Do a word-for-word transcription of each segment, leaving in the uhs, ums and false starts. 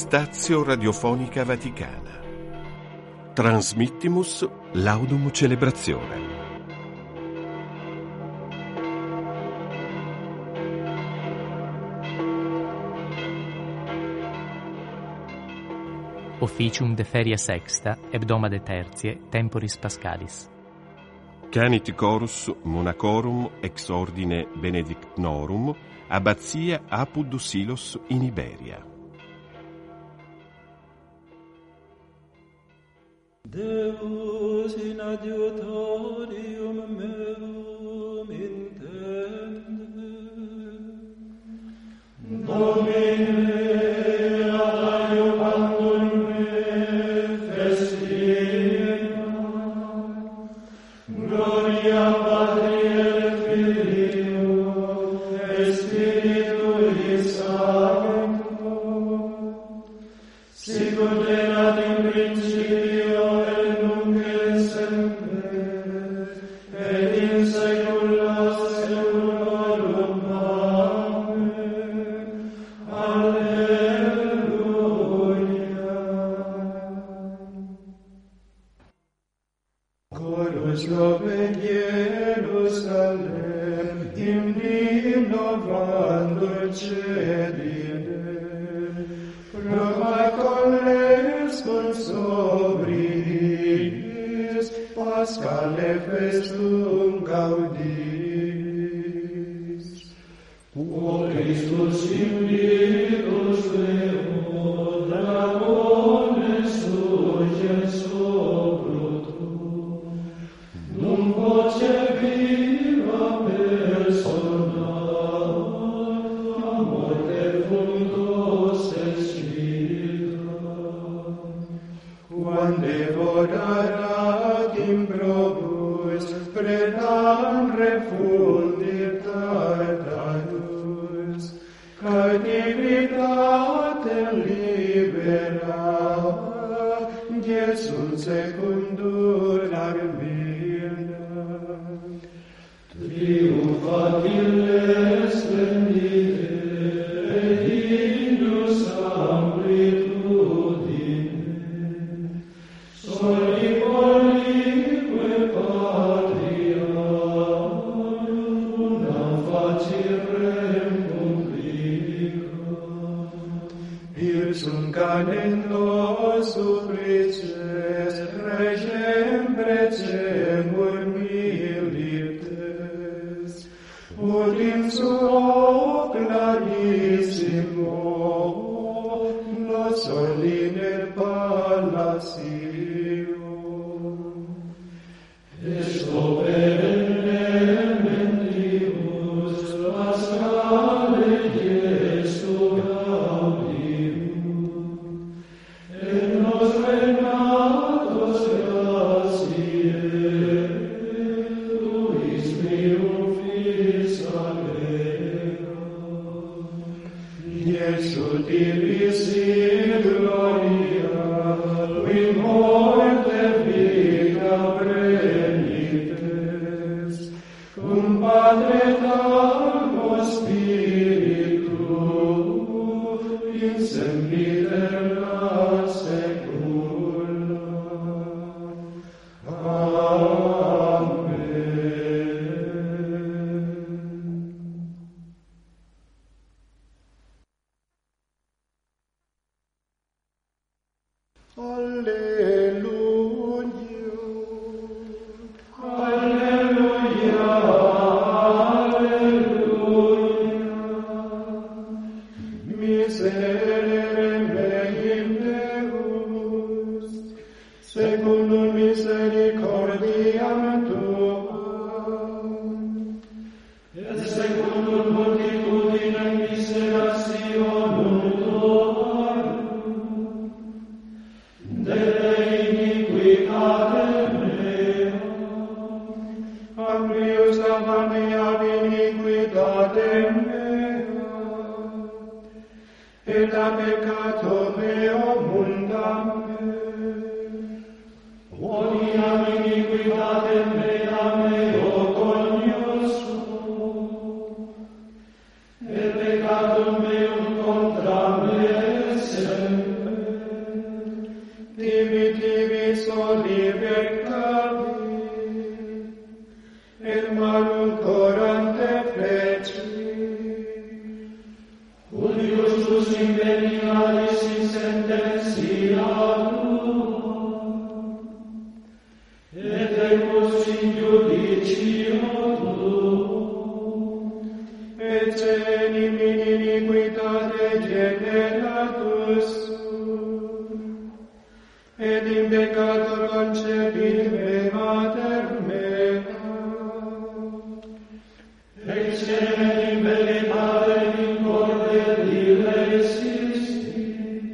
Stazio Radiofonica Vaticana. Transmittimus Laudum Celebrazione. Officium de feria sexta, hebdomade tertiae, temporis Pascalis. Canit chorus monacorum ex ordine benedictnorum abbatia apud Silos in Iberia. Deus in adiutorium meum intende. Domine ad aiuandum me festina. Gloria Patri et Filio et Spiritui Sancto. Sicut erat in principio et nunc et semper et in saecula saeculorum. Amen. Alleluia. Chorus Lovet Jerusalem, hymni novando cedide, Roma colles consobris, Pascale festum gaudis. O Christus invictus Deo, dragones sujet sobrutum, num voce viva persona, morte fundus Quande vodarat improbus, predam refundit tartarus, caetivitate libera, Jesum secundur armina. Triumfat ille splendide, et indus amplitudine, soli qualique patria, unam facirem publica. Ipsum canendo supplices, regem precemur milites, ut in suo clarissimo nos soliner palacio. Esto perennemendimus Pascale Iesu gaudium, et nos renatos gratiae, tuis triumphis allegra. Iesu divis in gloria, in morte vita prenites, cum Padre Tamo Spiritu, in sempiterna saecula. Amen. Alleluia. Alleluia. Alleluia. Miserere meum Deus, secundum misericordiam tuam, et secundum multitudinem miserationum tuarum, delle iniquitate mea, amplius ama mea iniquitate mea, et a peccato meo mundam me. Odiam iniquitate mea meo cognosco, et peccatum meum contra me sem et equus in judicio tuo, et cenim in iniquitate generatus sum, et in peccato concepit me mater mea, et cenim in veritate in corde dile existi,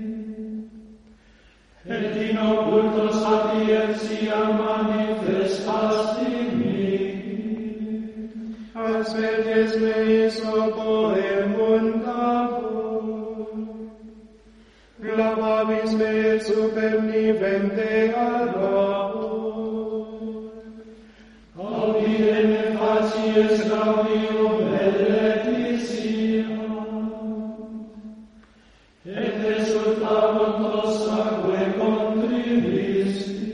et in occulto sapientia manifestasti mi, asperges meis opoe mundavo, lavabis me supernivente alvavo, audire me facies gaudium et letitia, et resultavum tossaque contrivisti,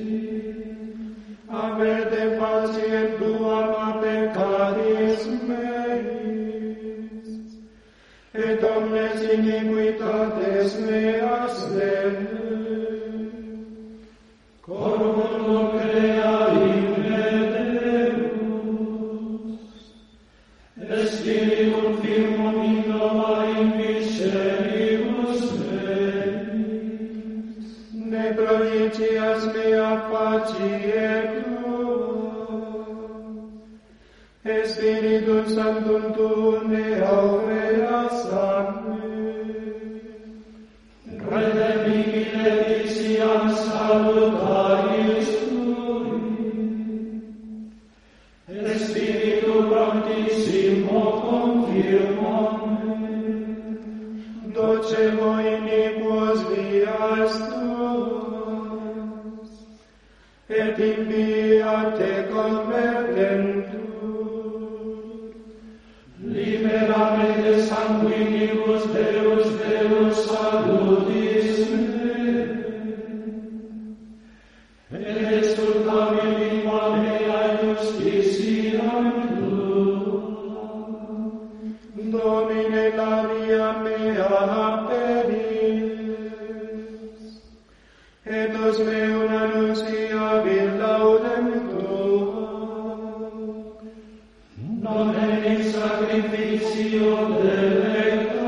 averte faciem tuam a peccatis meis, et omnes iniquitates meas lene, corvum crea in me Deus, et spiritum firmum innova in miseribus meis, ne provincias mea faciet tua, et Spiritum Sanctum tu ne aureas a me, redemibile diciam salutaris tui, et Spiritu prontissimo confirma me, docemo iniquos vias tuas, et impia te convertentur. Libera me de sanguinibus Deus, Deus salutis me, et exultavi lingua mea justitiam tua. Domine la via mea peris, et os meum annunciavit laudem tua. Non enim sacrificio delectaris,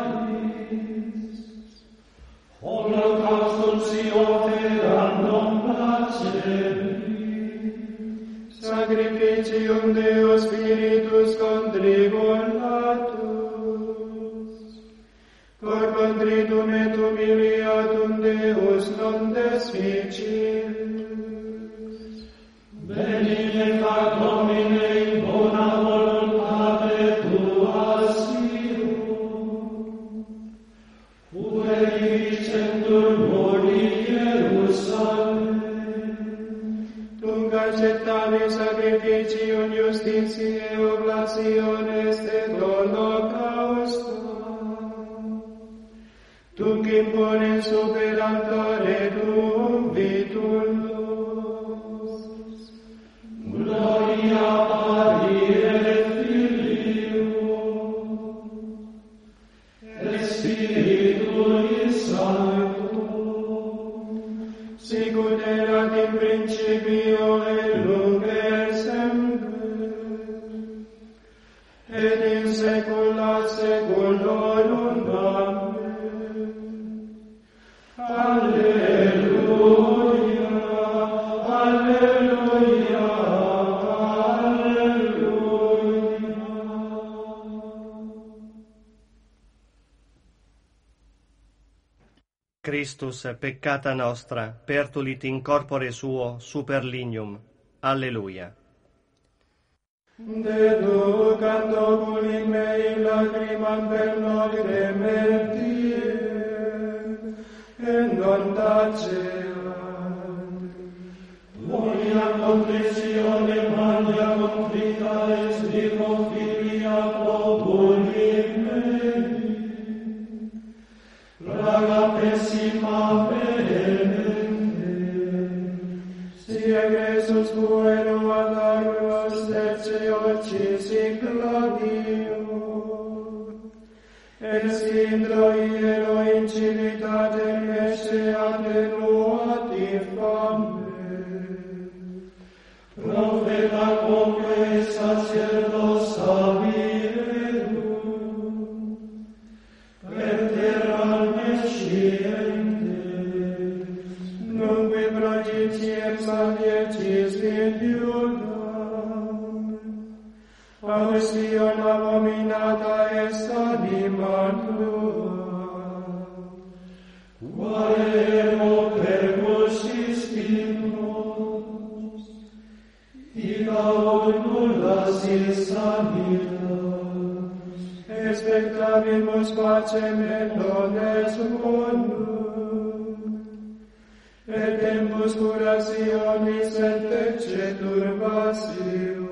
holocaustum si operandum placeri, sacrificium Deo Spiritus contribulatus, cor contritum et humiliatum Deus non desficit. Benignet fac Domine in bona voluntate tua sirum, ure vicentur mori Ierusalem, tunc accettavi sacrificium justitiae oblationes et holocausta, tunc impones super altare tuum vitullos, gloria Patri et Filio, et Spiritui Sancto, sicut erat in principio et nunc et semper, et in saecula saeculorum. Amen. Alleluia, alleluia, alleluia. Christus peccata nostra, pertulit in corpore suo super lignum. Alleluia. Deducant oculi mei lacrimam per nocte mentie, et non taceant. Monia complessione magna confita est vivo filia populi mei, praga pessima vehemente, si egresus puero ad agros terce orcis in gladio, et sindro iero in civitatem esse attenuati fame, Adestion abominata est anima tua, quae emo percus istimus, ica ut nullas in sanita, expectabimus pacem et dones bonum, et tempus curationis et ecce turbatio.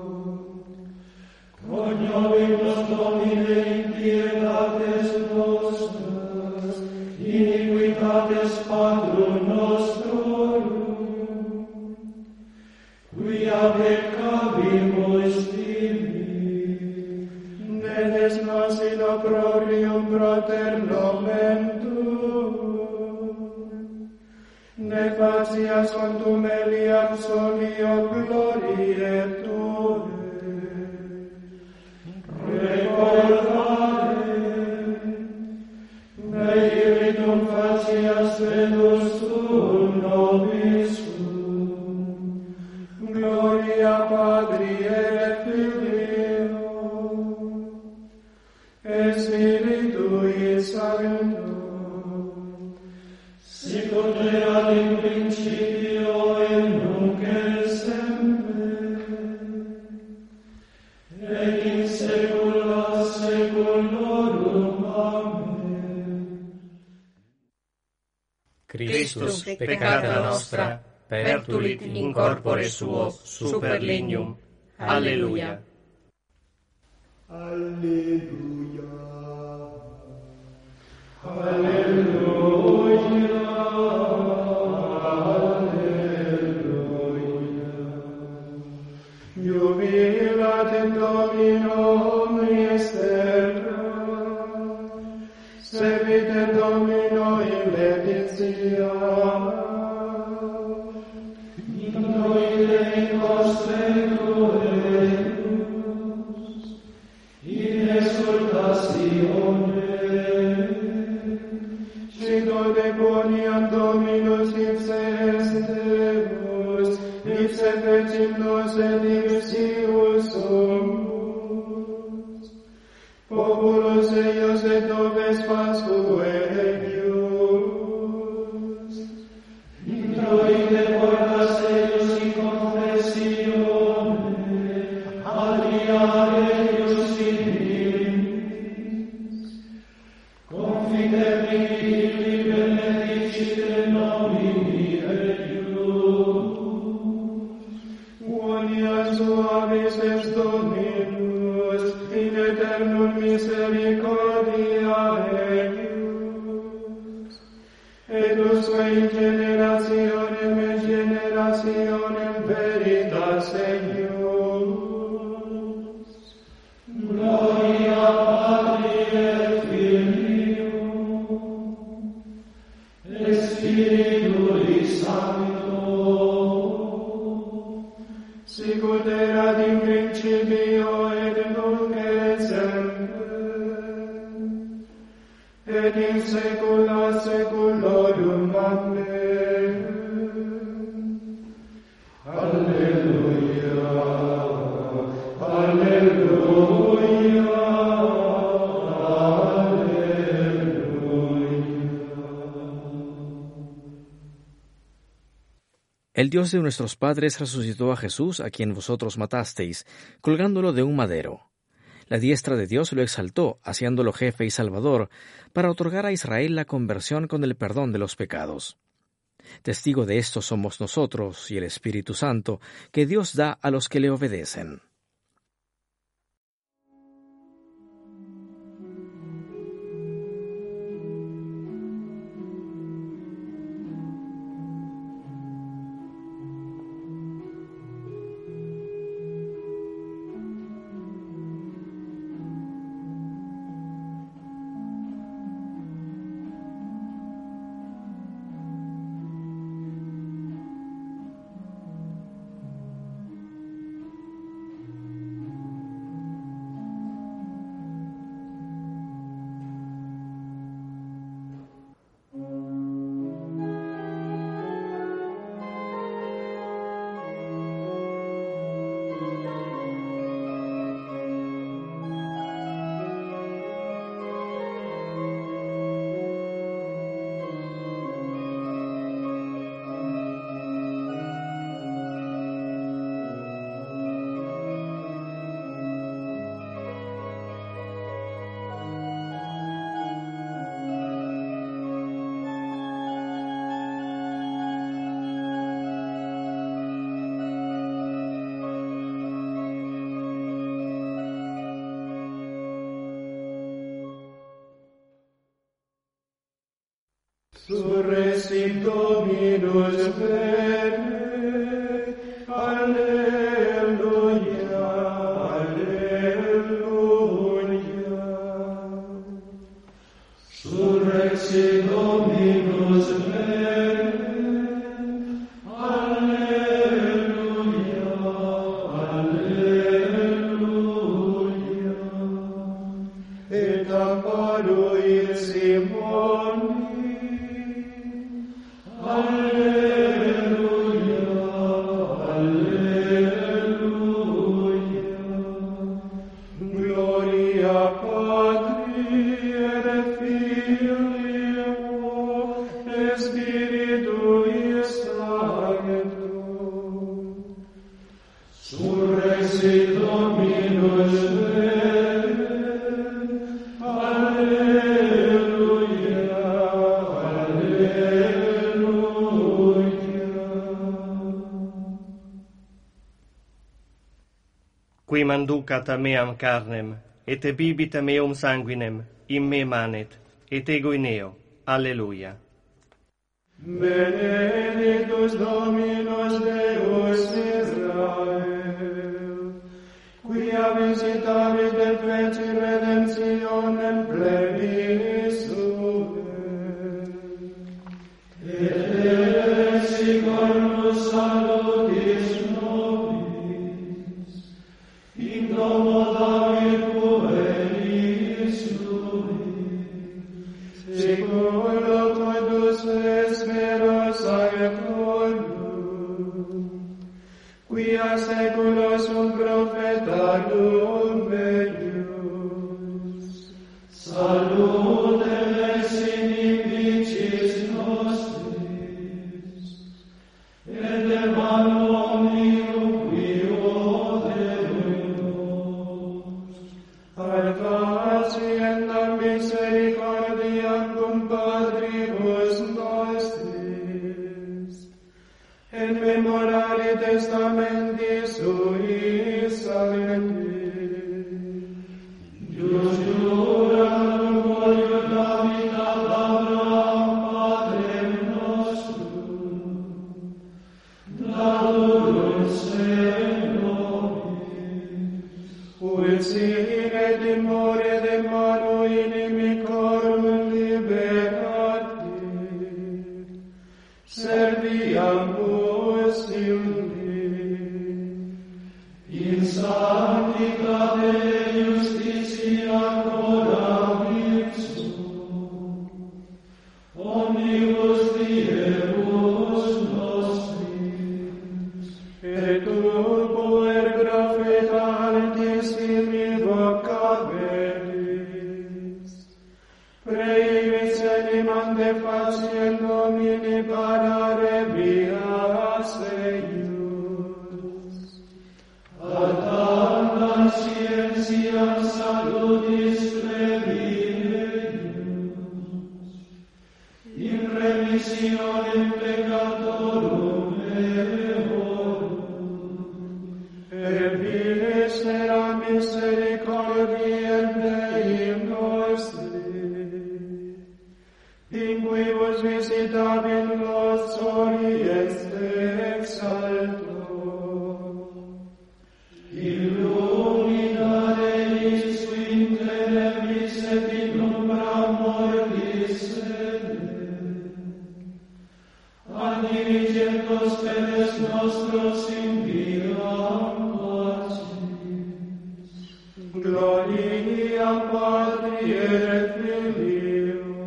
Coniovimus Domine impietate nostras, iniquitates Patrum nostrum, quia peccabimus tibi, nenes nos in opprobrium proternomentum, ne facias contumeliam solio gloriae Tuae. Recordare, me iritum facias venus tuum nobiscum, gloria Patri et Filio, et Spiritui Sancto, sicut erat in principio et nunc et semper, et in saecula saeculorum. Amen. Christus, peccata nostra, pertulit in corpore suo super lignum. Alleluia. Alleluia. Alleluia. Jubilat in Domino omnes terra, servite Domino in letitia, in noite in vostre cruelus, in exultatione, cito deponiam Dominus ipse estemus, ipse fecim nos et ipsius sumus, populus eius et nobis Pascuae eius, introite portas eius in confessione, alia eius in hymnis, confitevi illi benedicite nomini suavis est Dominus, in aeternum misericordia eius, et usque in generationem et generationem veritas eius. Gloria Patri et Filio, et Spiritui Sancto, sicut erat in principio et nunc et semper, et in saecula saeculorum. Amen. Alleluia. Alleluia. El Dios de nuestros padres resucitó a Jesús, a quien vosotros matasteis, colgándolo de un madero. La diestra de Dios lo exaltó, haciéndolo jefe y salvador, para otorgar a Israel la conversión con el perdón de los pecados. Testigo de esto somos nosotros y el Espíritu Santo, que Dios da a los que le obedecen. Surresit Dominus vere, Alleluia, Alleluia. Surrexit Dominus vere, Alleluia, Alleluia. Et apparuit Simoni, Alleluia, Alleluia. Gloria Patri et Filio et Spiritui Sancto. Surrexit Dominus vere, Alleluia, Alleluia. Qui manducat meam carnem, et bibit meum sanguinem, in me manet, et ego in eo. Alleluia. Benedictus Dominus Deus Israel, quia visitavit et feci redemptionem plebis sue, et elexi cornus salutis nobis, in domo David pueris lui, seculo quodus esmeros saeculum, quia seculos sunt profetarum meius. Salute ex inimicis nostris, et de manu omnium qui odiumus, ad faciendam misericordiam cum patribus nostris, et memorare testamenti sui sancti. Deus juram quod David ad Abraham patrem nostrum, datur se nobis, ut sine dimore de manu inimicorum liberati, serviamus Dei, in sanctitate justitia coram ipsum, omnibus diebus nostris, et tu puer profeta altissimi vocabelis, preivis animante faciem Domini parare vias eius, ad tanta scientiam salutis plebeius, in remissionem peccatorum eorum, et ministera misericordiae Dei nostri, in quibus visitabil vos soli est exalto. Illumina Deis in tenebris et in umbra mortis sede, ad dirigentos pedes nostros inviam pacis. Gloria Patri et Filio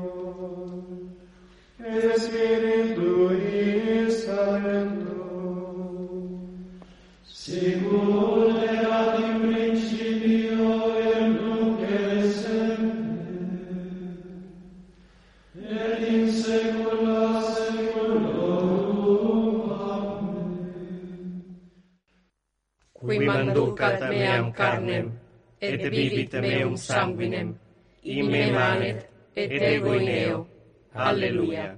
et Spiritui Sancto, sicut erat in principio et nunc et semper, et in saecula saeculorum. Amen. Qui manducat meam carnem, et vivit meum sanguinem, in me manet, et ego in eo. Alleluia.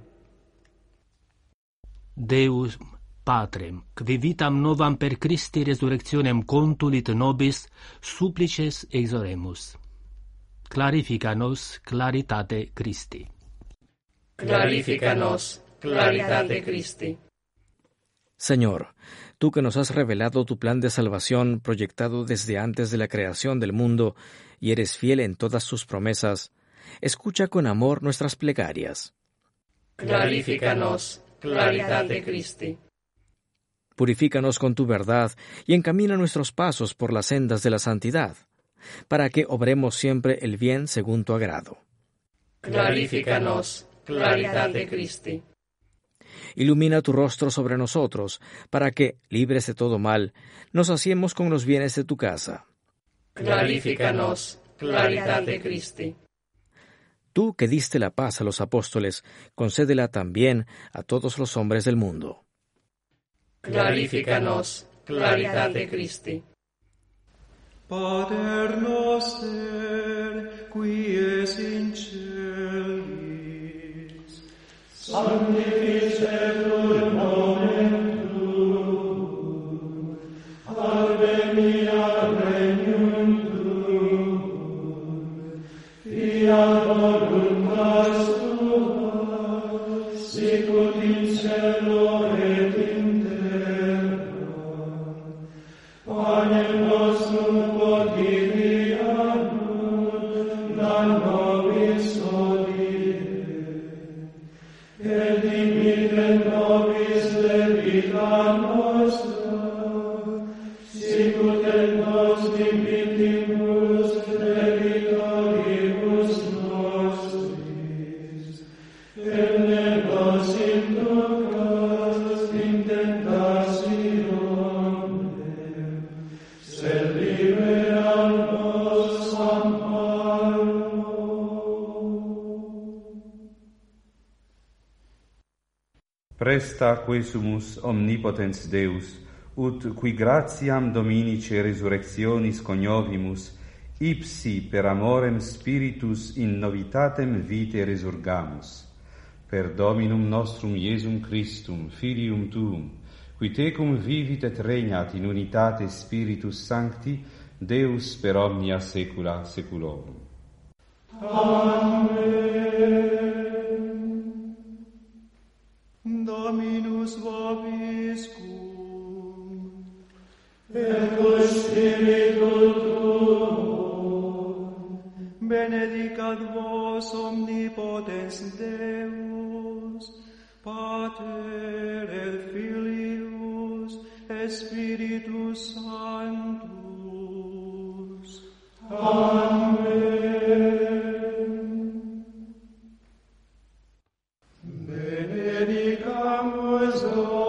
Deus Patrem, qui vitam novam per Christi resurrectionem contulit nobis, supplices exoremus. Clarifica nos claritate Christi. Clarificanos, claritate Christi. Señor, tú que nos has revelado tu plan de salvación proyectado desde antes de la creación del mundo y eres fiel en todas sus promesas, escucha con amor nuestras plegarias. Clarificanos, claritate Christi. Purifícanos con tu verdad y encamina nuestros pasos por las sendas de la santidad, para que obremos siempre el bien según tu agrado. Clarificanos, claritate Christi. Ilumina tu rostro sobre nosotros, para que, libres de todo mal, nos saciemos con los bienes de tu casa. Clarificanos, claritate Christi. Tú que diste la paz a los apóstoles, concédela también a todos los hombres del mundo. Clarificanos, claritate Christi. Pater noster, qui es in celis, sanctificetur nomen tuum, adveniat regnum tuum, fiat voluntas tua, sicut in cielo et in terra. Panem nostrum quotidianum da nobis hodie, et dimitte nobis debita nostra, sicut et nos dimittimus debitoribus nostris, et ne nos inducas in tentationem, sed libera nos a malo. Presta quesumus omnipotens Deus, ut qui gratiam Dominice resurrectionis coniovimus, ipsi per amorem Spiritus in novitatem vitae resurgamus. Per Dominum nostrum Iesum Christum, Filium Tuum, qui tecum vivit et regnat in unitate Spiritus Sancti, Deus per omnia saecula saeculorum. Amen. Dominus vobiscum, et cui Spiritu tuo, benedicat vos omnipotens Deus, Pater et Filius et Spiritus Sanctus. Amen. Benedicamus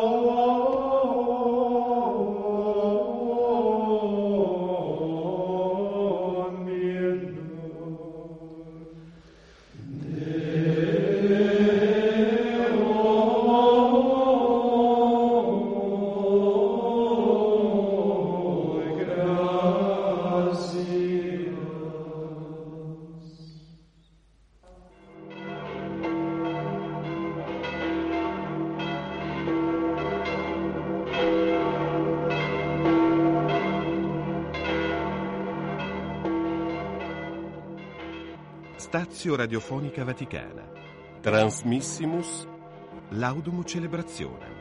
Stazio Radiofonica Vaticana. Transmissimus Laudum Celebrationem.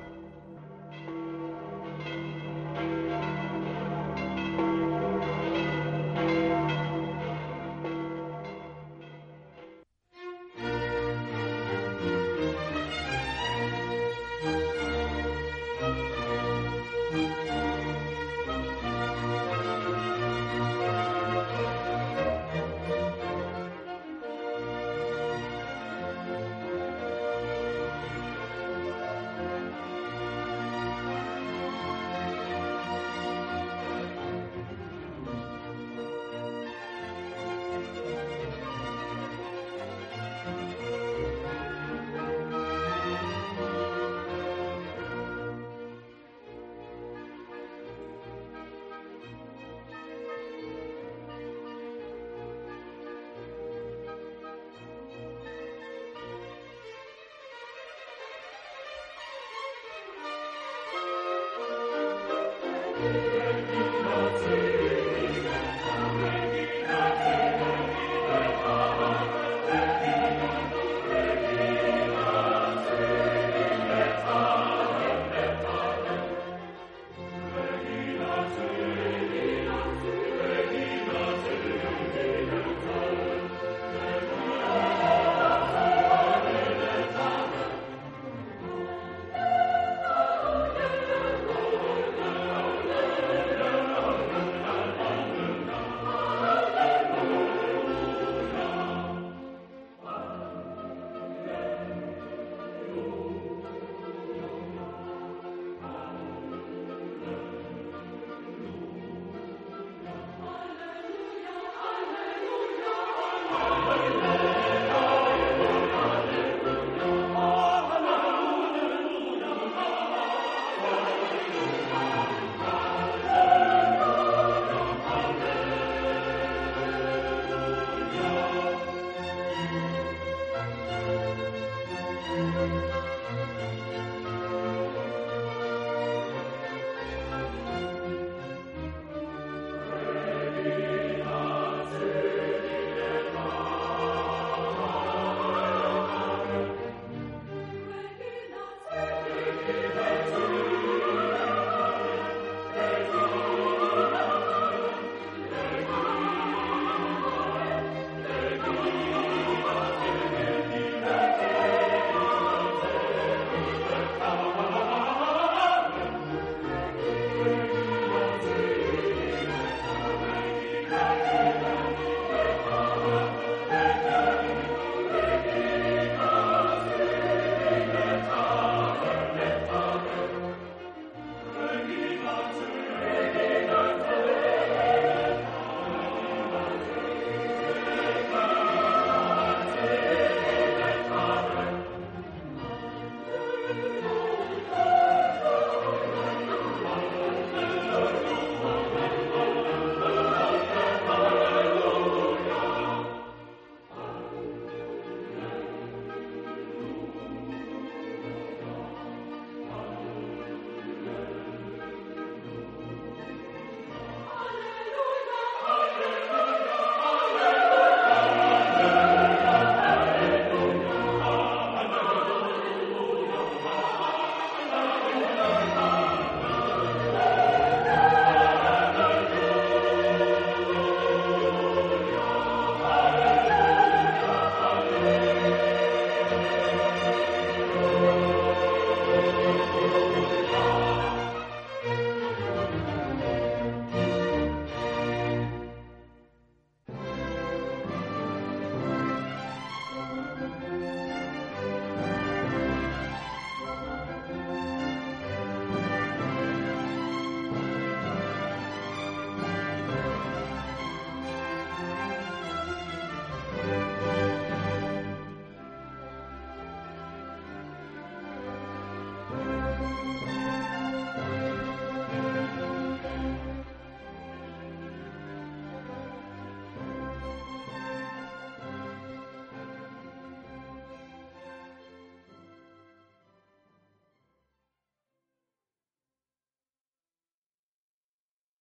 Amen.